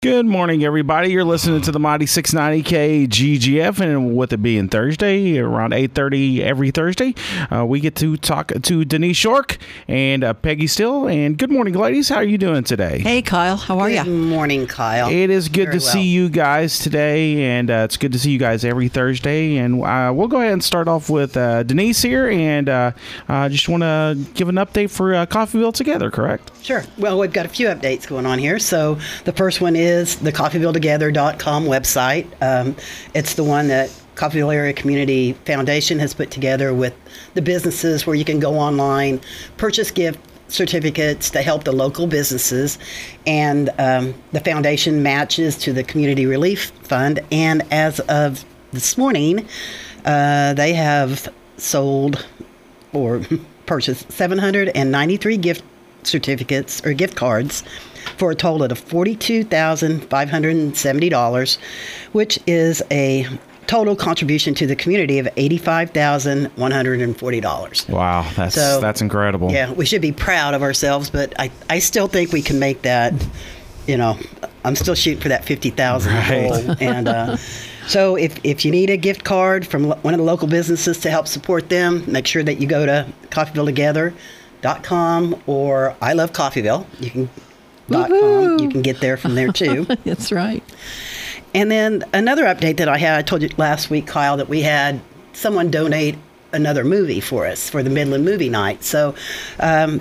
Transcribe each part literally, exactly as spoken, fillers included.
Good morning, everybody. You're listening to the Mighty six ninety K G G F, and with it being Thursday, around eight thirty every Thursday, uh, we get to talk to Denise Shork and uh, Peggy Still. And good morning, ladies. How are you doing today? Hey, Kyle. How are you? Good morning, Kyle. It is good Very to well. see you guys today, and uh, it's good to see you guys every Thursday. And uh, we'll go ahead and start off with uh, Denise here, and uh, uh, just want to give an update for uh, Coffeyville Together, correct? Sure. Well, we've got a few updates going on here. So the first one is the coffeyville together dot com website. Um, it's the one that Coffeyville Area Community Foundation has put together with the businesses where you can go online, purchase gift certificates to help the local businesses, and um, the foundation matches to the Community Relief Fund. And as of this morning, uh, they have sold or purchased seven hundred ninety-three gift certificates or gift cards for a total of forty-two thousand five hundred seventy dollars, which is a total contribution to the community of eighty-five thousand one hundred forty dollars. Wow, that's So, that's incredible. Yeah, we should be proud of ourselves, but I, I still think we can make that, you know, I'm still shooting for that fifty thousand Right. goal. And uh, so if, if you need a gift card from lo- one of the local businesses to help support them, make sure that you go to coffeyville together dot com or I Love Coffeyville. You can dot com. You can get there from there too. That's right. And then another update that I had, I told you last week, Kyle, that we had someone donate another movie for us for the Midland Movie Night. So um,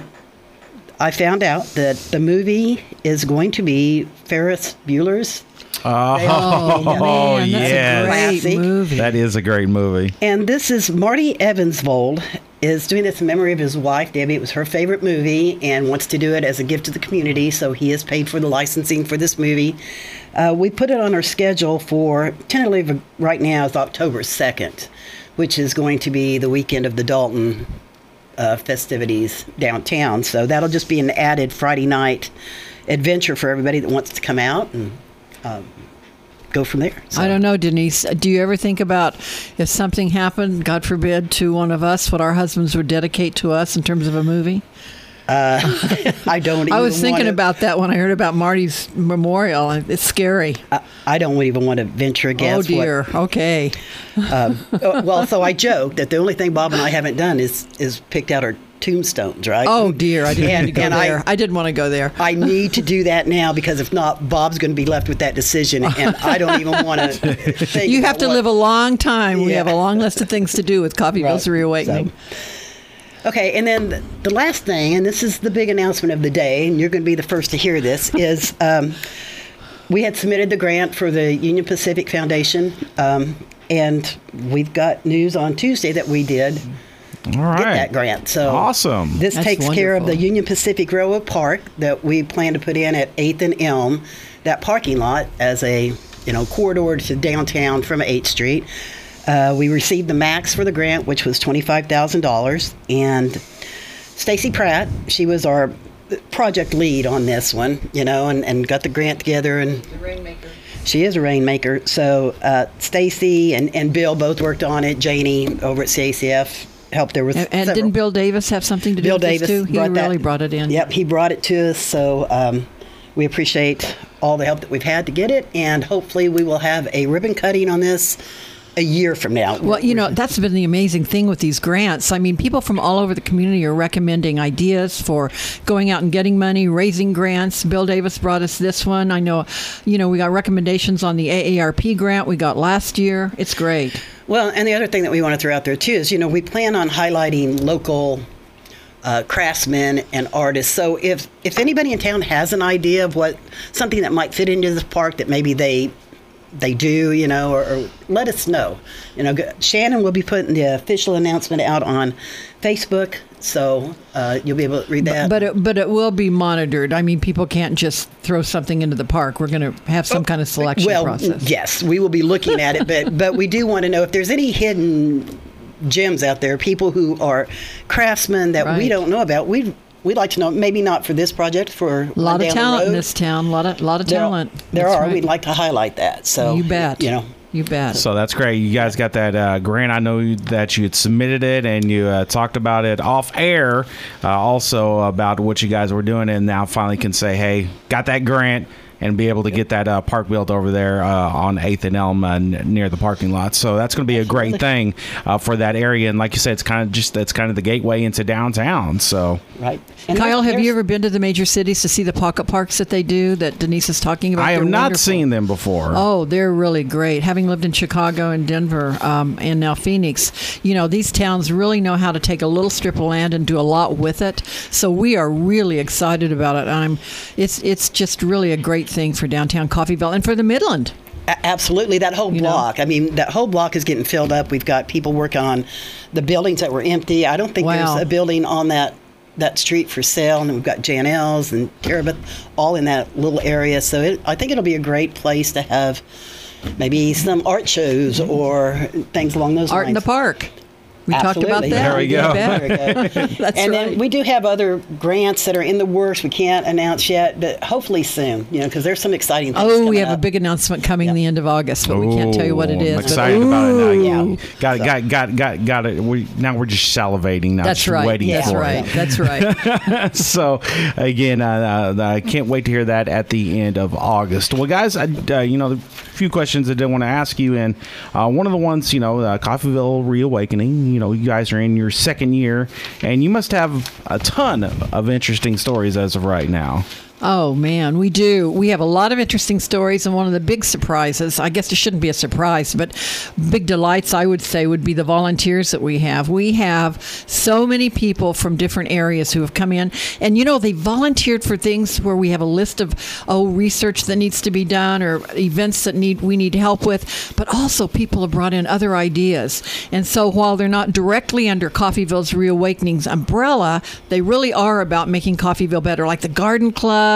I found out that the movie is going to be Ferris Bueller's. Oh, Oh, man, that's yes. a great Classic. movie. That is a great movie. And this is Marty Evansvold is doing this in memory of his wife, Debbie. It was her favorite movie and wants to do it as a gift to the community. So he has paid for the licensing for this movie. Uh, we put it on our schedule for, tentatively right now, is October second, which is going to be the weekend of the Dalton uh, festivities downtown. So that'll just be an added Friday night adventure for everybody that wants to come out and um, go from there. So. I don't know, Denise. Do you ever think about if something happened, God forbid, to one of us, what our husbands would dedicate to us in terms of a movie? Uh, I don't even I was thinking wanna, about that when I heard about Marty's memorial. It's scary. I, I don't even want to venture a guess. Oh, dear. Okay. What, um, uh, well, so I joke that the only thing Bob and I haven't done is is picked out our tombstones, right? Oh, dear. I didn't And- want to go and I- there. I, didn't want to go there. I need to do that now because if not, Bob's going to be left with that decision, and I don't even want to think You about have to what- live a long time. We Yeah. have a long list of things to do with Coffeyville's Right. Reawakening. So- Okay, and then the, the last thing, and this is the big announcement of the day, and you're going to be the first to hear this, is um, we had submitted the grant for the Union Pacific Foundation, um, and we've got news on Tuesday that we did All right. get that grant. So Awesome. This That's takes care of the wonderful. Union Pacific Railroad Park that we plan to put in at eighth and Elm, that parking lot as a you know corridor to downtown from eighth Street. Uh, we received the max for the grant, which was twenty-five thousand dollars, and Stacy Pratt, she was our project lead on this one, you know, and, and got the grant together. And The Rainmaker. she is a rainmaker. So uh, Stacy and, and Bill both worked on it. Janie over at C A C F helped there with And, and several. didn't Bill Davis have something to do Bill with Davis this too? He brought that- really brought it in. Yep, he brought it to us. So um, we appreciate all the help that we've had to get it, and hopefully we will have a ribbon cutting on this a year from now. Well, you know, that's been the amazing thing with these grants. I mean, people from all over the community are recommending ideas for going out and getting money, raising grants. Bill Davis brought us this one. I know, you know, we got recommendations on the A A R P grant we got last year. It's great. Well, and the other thing that we want to throw out there too is, you know, we plan on highlighting local uh, craftsmen and artists. So if if anybody in town has an idea of what something that might fit into this park that maybe they they do, you know, or, or let us know. You know, go- Shannon will be putting the official announcement out on Facebook, so uh, you'll be able to read that. But it, but it will be monitored. I mean, people can't just throw something into the park. We're going to have some kind of selection well, process. yes, we will be looking at it, but but we do want to know if there's any hidden gems out there, people who are craftsmen that we Right. don't know about. We we'd like to know. Maybe not for this project, for A lot of talent in this town. A lot of lot of There, talent. there That's are. right. We'd like to highlight that. So You bet. You know. You bet. So that's great. You guys got that uh, grant. I know that you had submitted it and you uh, talked about it off air, uh, also about what you guys were doing, and now finally can say, hey, got that grant. and be able to get that uh, park built over there uh, on eighth and Elm uh, n- near the parking lot. So that's going to be a great thing uh, for that area. And like you said, it's kind of just that's kind of the gateway into downtown. So Right. And Kyle, there's- have you ever been to the major cities to see the pocket parks that they do that Denise is talking about? I have They're not wonderful. seen them before. Oh, they're really great. Having lived in Chicago and Denver um, and now Phoenix, you know, these towns really know how to take a little strip of land and do a lot with it. So we are really excited about it. I'm, it's it's just really a great thing for downtown Coffeyville and for the Midland. A- Absolutely, that whole You know? block. I mean, that whole block is getting filled up. We've got people working on the buildings that were empty. I don't think Wow. there's a building on that that street for sale, and we've got Janelle's and Terabith all in that little area. So it, I think it'll be a great place to have maybe some art shows or things along those Art in lines. the park. We talked about Absolutely. that. There we You go. bet. There we go. That's and right. then we do have other grants that are in the works. We can't announce yet, but hopefully soon. You know, because there's some exciting things. Oh, we coming have a up. big announcement coming in the end of August, but we can't tell you what it Ooh, is. I'm but- excited about it now. Yeah. Yeah. Got it. Got got got got it. We now we're just salivating. Now, That's just right. Waiting That's for right. it. That's right. So again, uh, uh, I can't wait to hear that at the end of August. Well, guys, I, uh, you know, a few questions I did want to ask you, and uh, one of the ones, you know, uh, Coffeyville Reawakening. You know, you guys are in your second year, and you must have a ton of, of interesting stories as of right now. Oh, man, we do. We have a lot of interesting stories, and one of the big surprises, I guess it shouldn't be a surprise, but big delights, I would say, would be the volunteers that we have. We have so many people from different areas who have come in, and, you know, they volunteered for things where we have a list of, oh, research that needs to be done or events that need we need help with, but also people have brought in other ideas. And so while they're not directly under Coffeyville's Reawakening's umbrella, they really are about making Coffeyville better, like the Garden Club,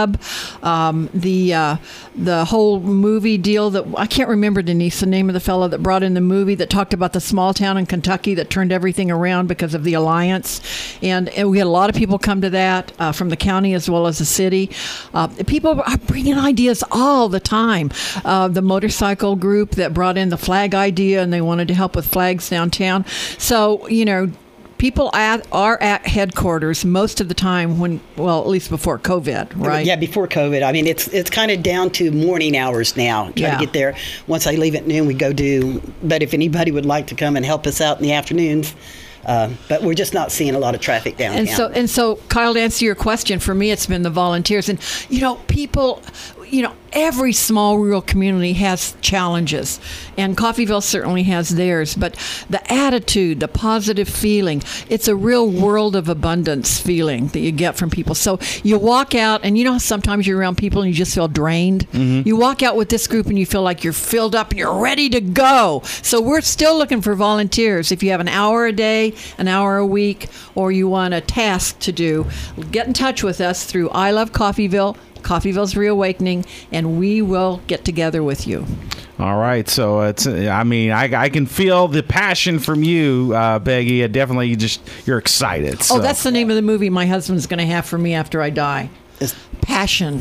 um, the uh, the whole movie deal that I can't remember, Denise, the name of the fellow that brought in the movie that talked about the small town in Kentucky that turned everything around because of the alliance, and, and we had a lot of people come to that uh, from the county as well as the city. Uh, people are bringing ideas all the time. Uh, the motorcycle group that brought in the flag idea, and they wanted to help with flags downtown. So you know. People at, are at headquarters most of the time when, well, at least before COVID, right? Yeah, before COVID. I mean, it's it's kind of down to morning hours now. Try Yeah. to get there. Once I leave at noon, we go do. But if anybody would like to come and help us out in the afternoons, uh, but we're just not seeing a lot of traffic downtown. And so, and so, Kyle, to answer your question, for me, it's been the volunteers, and you know, people. You know, every small rural community has challenges, and Coffeyville certainly has theirs. But the attitude, the positive feeling, it's a real world of abundance feeling that you get from people. So you walk out, and you know, sometimes you're around people and you just feel drained. Mm-hmm. You walk out with this group and you feel like you're filled up and you're ready to go. So we're still looking for volunteers. If you have an hour a day, an hour a week, or you want a task to do, get in touch with us through I Love Coffeyville, Coffeyville's Reawakening, and we will get together with you. All right, so it's. I mean, I, I can feel the passion from you, uh, Peggy. It definitely, just you're excited. So. Oh, that's the name of the movie my husband's going to have for me after I die. It's- Passion.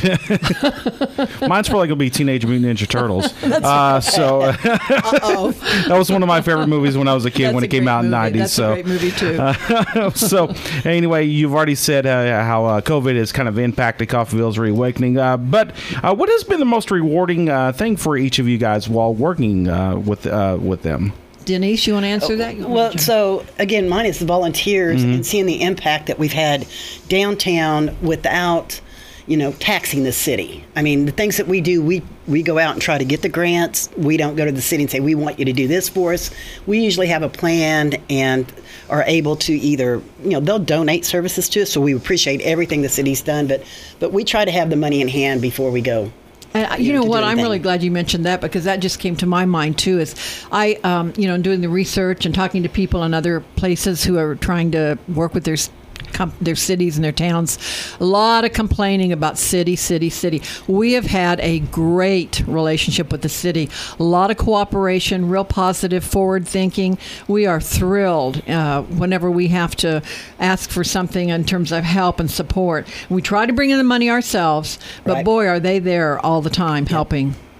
Mine's probably gonna be Teenage Mutant Ninja Turtles. uh, so that was one of my favorite movies when I was a kid That's when a it came great out in the movie. nineties. That's So a great movie too. Uh, so anyway, you've already said uh, how uh, COVID has kind of impacted Coffeyville's Reawakening. Uh, but uh, what has been the most rewarding uh, thing for each of you guys while working uh, with uh, with them? Denise, you want to answer that? Well, so again, mine is the volunteers Mm-hmm. and seeing the impact that we've had downtown without, you know, taxing the city. I mean, the things that we do, we we go out and try to get the grants. We don't go to the city and say, we want you to do this for us. We usually have a plan and are able to either, you know, they'll donate services to us, so we appreciate everything the city's done, but but we try to have the money in hand before we go. And uh, you know, know to what? do I'm anything. really glad you mentioned that, because that just came to my mind too. Is I, um, you know, doing the research and talking to people in other places who are trying to work with their s- com- their cities and their towns. A lot of complaining about city, city, city. We have had a great relationship with the city. A lot of cooperation, real positive, forward thinking. We are thrilled uh, whenever we have to ask for something in terms of help and support. We try to bring in the money ourselves, but Right. boy, are they there all the time helping.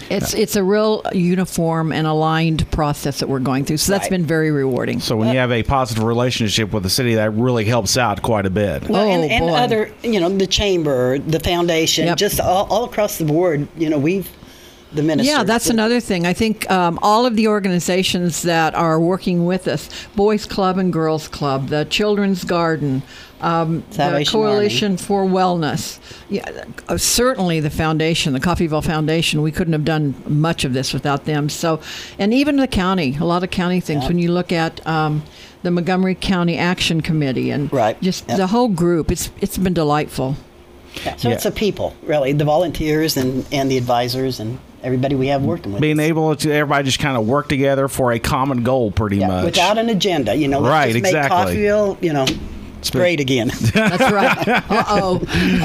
It's it's a real uniform and aligned process that we're going through. So that's Right. been very rewarding. So when you have a positive relationship with the city, that really helps out quite a bit. Well, Oh, and, and boy. other, you know, the chamber, the foundation, Yep. just all, all across the board. You know, we've the minister. Yeah, that's another thing. I think um, all of the organizations that are working with us, Boys Club and Girls Club, the Children's Garden, um, the Salvation Coalition for Wellness, yeah, uh, certainly the foundation, the Coffeyville Foundation, we couldn't have done much of this without them. So, and even the county, a lot of county things. Yep. When you look at um, the Montgomery County Action Committee and Right. just Yep. the whole group, it's it's been delightful. Yeah, so Yeah. it's the people, really, the volunteers and, and the advisors and everybody we have working with Being us. able to everybody just kind of work together for a common goal, pretty Yeah, much. without an agenda, you know. Let's Right, just exactly. Make Coffeyville, you know, great again. That's right. Uh-oh.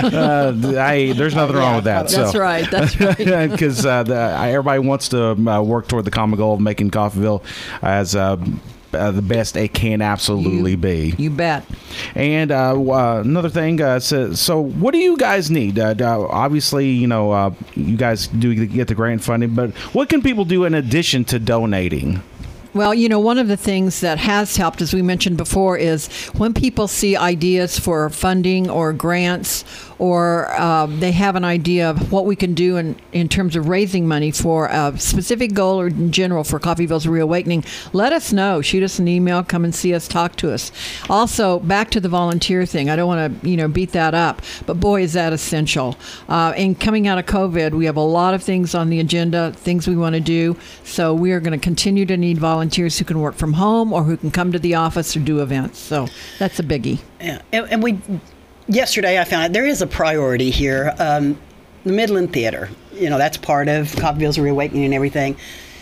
uh, I, there's nothing wrong with that. That's so. right. That's right. Because uh, the- everybody wants to uh, work toward the common goal of making Coffeyville as uh, uh, the best it can absolutely You- be. You bet. And uh, w- uh, another thing, uh, so, so what do you guys need? Uh, uh, obviously, you know, uh, you guys do get the grant funding, but what can people do in addition to donating? Well, you know, one of the things that has helped, as we mentioned before, is when people see ideas for funding or grants, or um, they have an idea of what we can do in, in terms of raising money for a specific goal or in general for Coffeyville's Reawakening, let us know. Shoot us an email, come and see us, talk to us. Also, back to the volunteer thing. I don't want to, you know, beat that up, but boy, is that essential. Uh, and coming out of COVID, we have a lot of things on the agenda, things we want to do. So we are going to continue to need volunteers who can work from home or who can come to the office or do events. So that's a biggie. Yeah, and, and we yesterday I found out there is a priority here. Um, the Midland Theater, you know, that's part of Coffeyville's Reawakening and everything.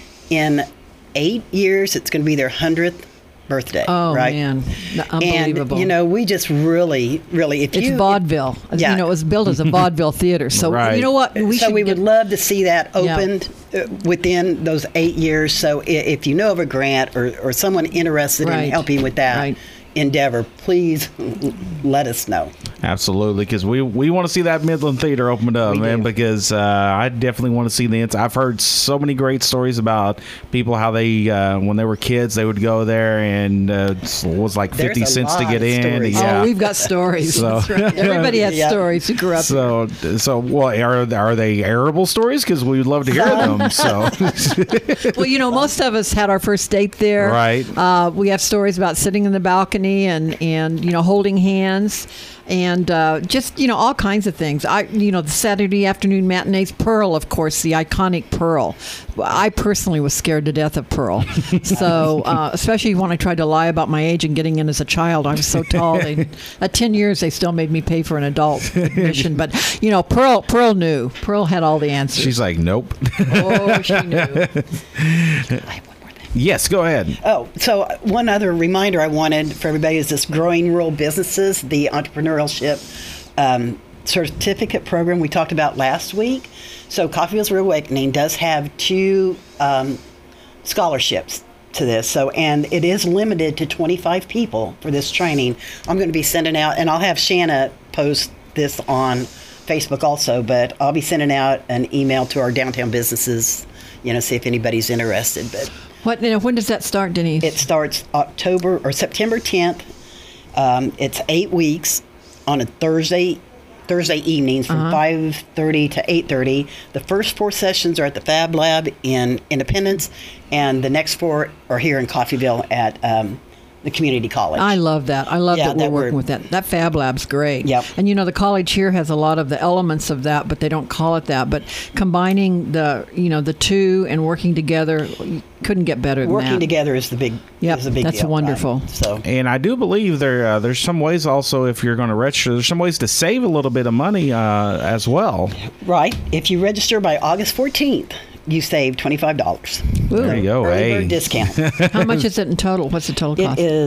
In eight years, it's going to be their hundredth birthday. Oh, right? man. Unbelievable. And you know, we just really, really, if it's you vaudeville. Yeah. You know, it was built as a vaudeville theater. So Right. you know what? We so should we get- would love to see that Yeah. opened uh, within those eight years. So i- if you know of a grant or, or someone interested Right. in helping with that Right. endeavor, please l- let us know. Absolutely, because we, we want to see that Midland Theater opened up, We man. do. Because uh, I definitely want to see the ins. I've heard so many great stories about people how they uh, when they were kids they would go there and uh, it was like There's fifty a cents to lot get of in. stories. Yeah. Oh, we've got stories. So- That's right. Everybody has Yeah. stories who grew up. So, so what are are they arable stories? Because we would love to hear them. So, Well, you know, most of us had our first date there. Right. Uh, we have stories about sitting in the balcony and, and you know, holding hands and uh, just, you know, all kinds of things. I, you know, the Saturday afternoon matinees, Pearl, of course, the iconic Pearl. I personally was scared to death of Pearl. So, uh, especially when I tried to lie about my age and getting in as a child. I was so tall. They, at ten years, they still made me pay for an adult admission. But, you know, Pearl, Pearl knew. Pearl had all the answers. she's like, nope. oh, she knew. I have one more thing. Yes, go ahead. Oh, so one other reminder I wanted for everybody is this Growing Rural Businesses, the entrepreneurship um, certificate program we talked about last week. So Coffeyville's Reawakening does have two um, scholarships to this. So, and it is limited to twenty-five people for this training. I'm going to be sending out, and I'll have Shanna post this on Facebook also, but I'll be sending out an email to our downtown businesses, you know, see if anybody's interested. But What? You know, when does that start, Denise? it starts October or September tenth. Um, it's eight weeks on a Thursday Thursday evenings from five thirty to eight thirty. The first four sessions are at the Fab Lab in Independence, and the next four are here in Coffeyville at um, the community college. I love that. I love Yeah, that we're that working we're- with that. That Fab Lab's great. Yep. And you know, the college here has a lot of the elements of that, but they don't call it that. But combining the, you know, the two and working together, you couldn't get better than Working that. together is the big. Yep, is a big that's deal. wonderful. Um, so And I do believe there uh, there's some ways also if you're going to register, there's some ways to save a little bit of money uh, as well. right, if you register by August fourteenth, you save twenty-five dollars. Ooh. There you go. Early Hey. bird discount. How much is it in total? What's the total cost? It is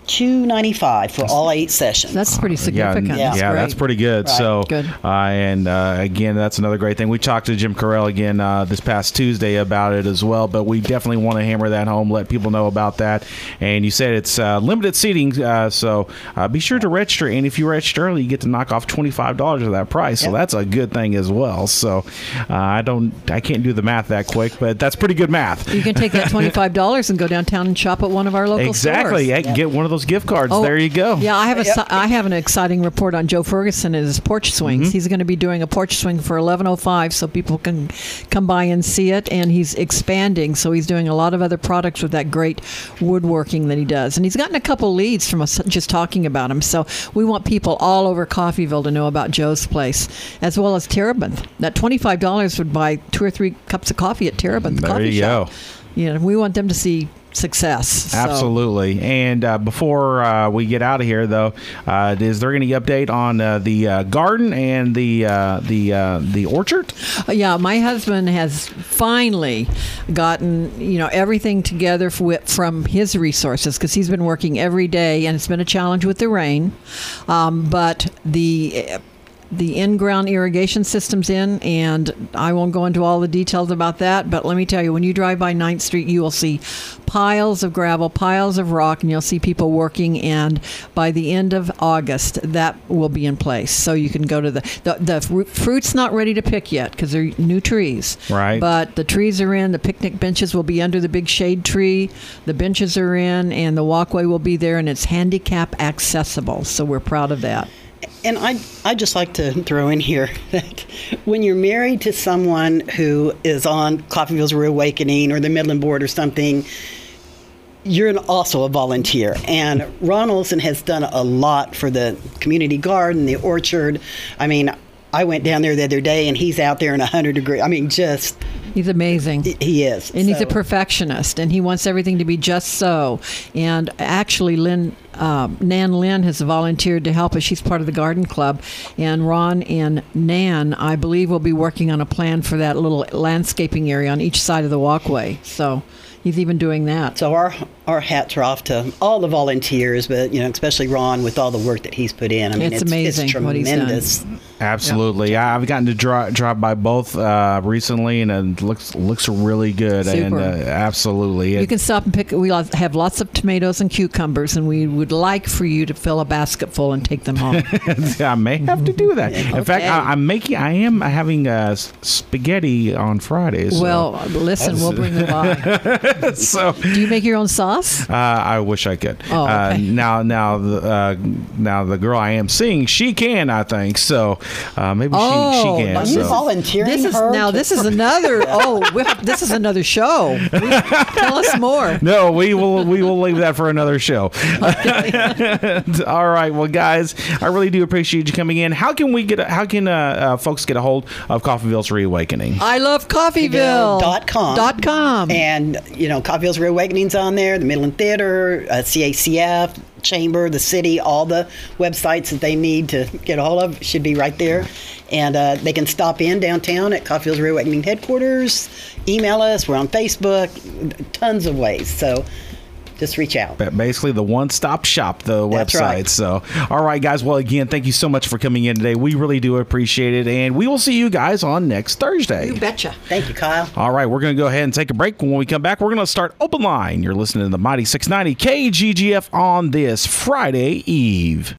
two ninety-five for all eight sessions. That's pretty significant. Yeah, That's yeah, great. that's pretty good. Right. So, Good. Uh, and uh, again, that's another great thing. We talked to Jim Carell again uh, this past Tuesday about it as well, but we definitely want to hammer that home, let people know about that. And you said it's uh, limited seating, uh, so uh, be sure to register. And if you register early, you get to knock off twenty-five dollars of that price. So Yep. that's a good thing as well. So uh, I don't, I can't do the math that quick, but that's pretty good math. You can take that twenty-five dollars and go downtown and shop at one of our local Exactly. stores. Hey, get one of those gift cards. Oh, there you go. Yeah, I have a Yep. si- I have an exciting report on Joe Ferguson and his porch swings. Mm-hmm. He's going to be doing a porch swing for eleven oh five, so people can come by and see it. And he's expanding, so he's doing a lot of other products with that great woodworking that he does. And he's gotten a couple leads from us just talking about him. So we want people all over Coffeyville to know about Joe's place, as well as Terebinth. That twenty-five dollars would buy two or three cups of coffee at Terebinth There Coffee you Shop. go. You know, we want them to see success. So- Absolutely. And uh, before uh, we get out of here, though, uh, is there any update on uh, the uh, garden and the uh, the uh, the orchard? Uh, Yeah, my husband has finally gotten, you know, everything together f- from his resources, because he's been working every day, and it's been a challenge with the rain. Um, but the the in-ground irrigation system's in, and I won't go into all the details about that, but let me tell you, when you drive by ninth Street, you will see piles of gravel, piles of rock, and you'll see people working, and by the end of August, that will be in place. So you can go to the, the, the fru- fruit's not ready to pick yet because they're new trees. Right. But the trees are in, the picnic benches will be under the big shade tree, the benches are in, and the walkway will be there, and it's handicap accessible. So we're proud of that. And I I just like to throw in here that when you're married to someone who is on Coffeyville's Reawakening or the Midland Board or something, you're an, also a volunteer. And Ron Olson has done a lot for the community garden, the orchard. I mean, I went down there the other day, and he's out there in one hundred degrees. I mean, just... He's amazing. He is. And he's a So- perfectionist, and he wants everything to be just so. And actually, Lynn, uh, Nan Lynn has volunteered to help us. She's part of the garden club. And Ron and Nan, I believe, will be working on a plan for that little landscaping area on each side of the walkway. So he's even doing that. So our our hats are off to all the volunteers, but you know, especially Ron with all the work that he's put in. I mean, It's it's, amazing it's what he's done. tremendous. Absolutely. I I've gotten to drive, drive by both uh, recently, and it looks looks really good. And Super. uh, absolutely. You It- can stop and pick. We have lots of tomatoes and cucumbers, and we would like for you to fill a basket full and take them home. I may have to do that. In fact, Okay. I, I'm making. I am having uh, s- spaghetti on Fridays. so- Well, listen, we'll bring them by. so Do you make your own sauce? uh, I wish I could. Oh, uh, okay. now, now, the uh, now the girl I am seeing, she can. I think so. Uh, maybe Oh, she she can. Are Well, you so. volunteering This is her now. to- This is another. Oh, we have, this is another show. We, tell us more. No, we will we will leave that for another show. All right, well, guys, I really do appreciate you coming in. How can we get? A, how can uh, uh, folks get a hold of Coffeyville's Reawakening? I love Coffeyville. Dot com. Dot com. And, you know, Coffeyville's Reawakening's on there, the Midland Theater, uh, C A C F, Chamber, the city, all the websites that they need to get a hold of should be right there. And uh, they can stop in downtown at Coffeyville's Reawakening headquarters, email us, we're on Facebook, tons of ways. So just reach out. Ba- Basically, the one-stop shop, the That's website. right. So, all right, guys. Well, again, thank you so much for coming in today. We really do appreciate it, and we will see you guys on next Thursday. You betcha. Thank you, Kyle. All right, we're going to go ahead and take a break. When we come back, we're going to start Open Line. You're listening to the Mighty six ninety K G G F on this Friday Eve.